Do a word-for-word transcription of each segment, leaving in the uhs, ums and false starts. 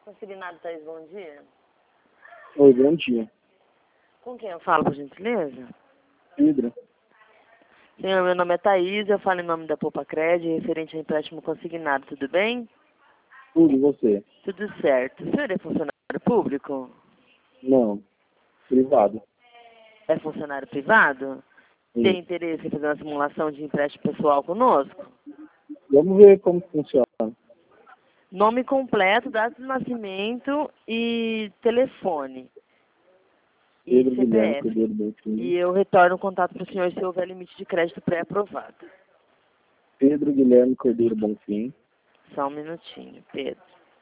Consignado Thaís, bom dia. Oi, bom dia. Com quem eu falo, por gentileza? Pedro. Senhor, meu nome é Thaís, eu falo em nome da Poupa Cred, referente ao empréstimo consignado, tudo bem? Tudo, e você? Tudo certo. O senhor é funcionário público? Não. Privado. É funcionário privado? Sim. Tem interesse em fazer uma simulação de empréstimo pessoal conosco? Vamos ver como funciona. Nome completo, data de nascimento e telefone. E Pedro Guilherme C P F. Cordeiro Bonfim. E eu retorno o contato para o senhor se houver limite de crédito pré-aprovado. Pedro Guilherme Cordeiro Bonfim. Só um minutinho, Pedro.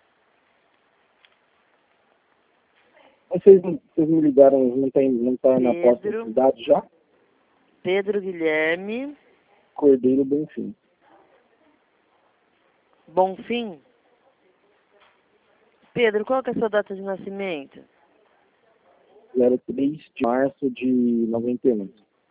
Mas Vocês, vocês me ligaram, não tem, não tá na posse Pedro. de dados já? Pedro Guilherme Cordeiro Bonfim. Bonfim. Pedro, qual que é a sua data de nascimento? zero três de março de noventa e um.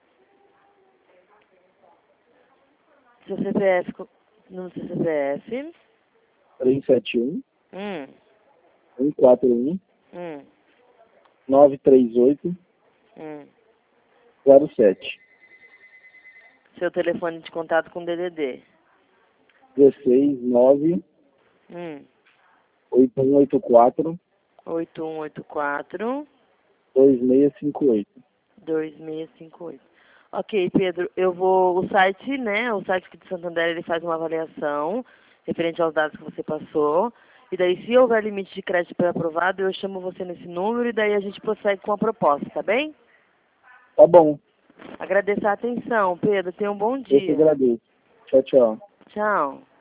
Seu C P F, co- no seu C P F. trezentos e setenta e um, Hum, cento e quarenta e um, hum, novecentos e trinta e oito, hum. zero sete. Seu telefone de contato com D D D. dezesseis, nove, Hum, oito um oito quatro, oito um oito quatro, dois seis cinco oito. dois seis cinco oito. Ok, Pedro, eu vou, o site, né, o site aqui de Santander, ele faz uma avaliação referente aos dados que você passou, e daí se houver limite de crédito pré-aprovado, eu chamo você nesse número, e daí a gente prossegue com a proposta, tá bem? Tá bom. Agradeço a atenção, Pedro, tenha um bom Eu que dia. agradeço. Tchau, tchau. Tchau.